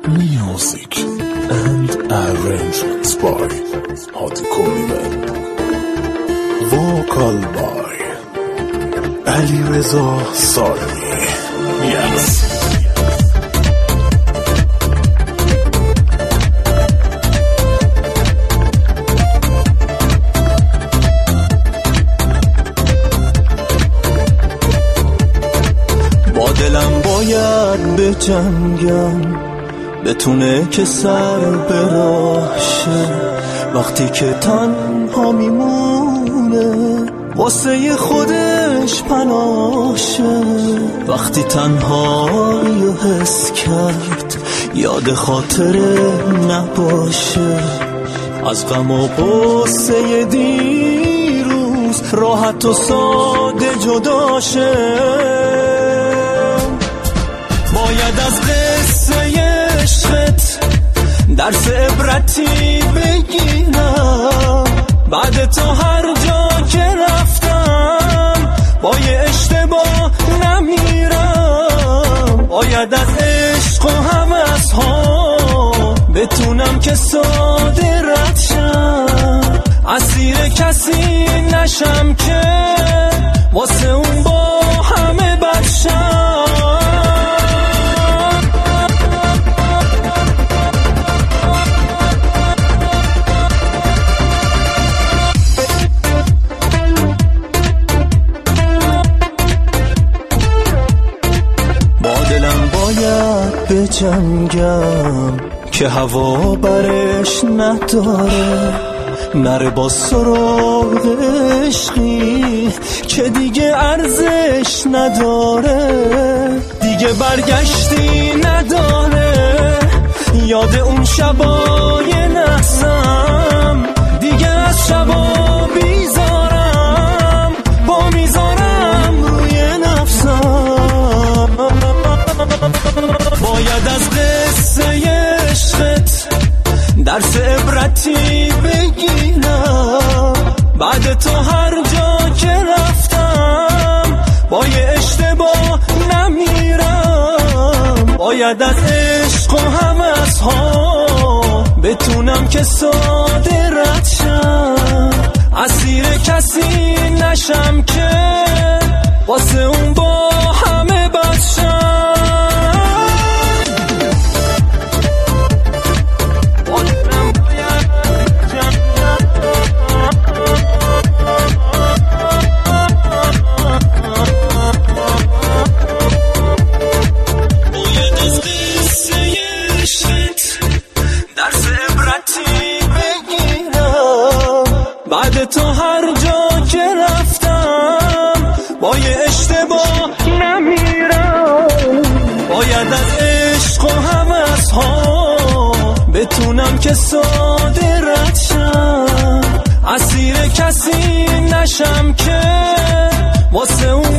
Music and arrangements by Hadi Komimen. Vocal by Alireza Salmi. Yes. با دلم باید به جنگم بتونه که سر براشه، وقتی که تنها میمونه واسه خودش پناشه. وقتی تنهایی رو حس کرد یاد خاطره نباشه، از غم و غصه دیروز راحت و ساده جداشه. باید از قصه عشقت درس عبرتی بگیرم، بعد تا هر جا که رفتم با یه اشتباه نمیرم. باید از عشق و هوس‌ها بتونم که ساده رد شم، اسیر کسی نشم که واسه اون با همه بد شم. دلم باید به جنگم که هوا برش نداره، نره با سراغ عشقی که دیگه ارزش نداره، دیگه برگشتی نداره. یاد اون شبای نحسم دیگه از شبا بیزارم، با میذارم روی نفسم. باید از قصه عشقت درس عبرتی بگیرم، بعد تا هر جا که رفتم با یه اشتباه نمیرم. باید از عشق و هوس‌ها بتونم که ساده رد شم، اسیر کسی نشم که واسه اون با همه بد شم. بعد تا هر جا که رفتم با یه اشتباه نمیرم. باید از عشق و هوس‌ها بتونم که ساده رد شم، اسیر کسی نشم که واسه اون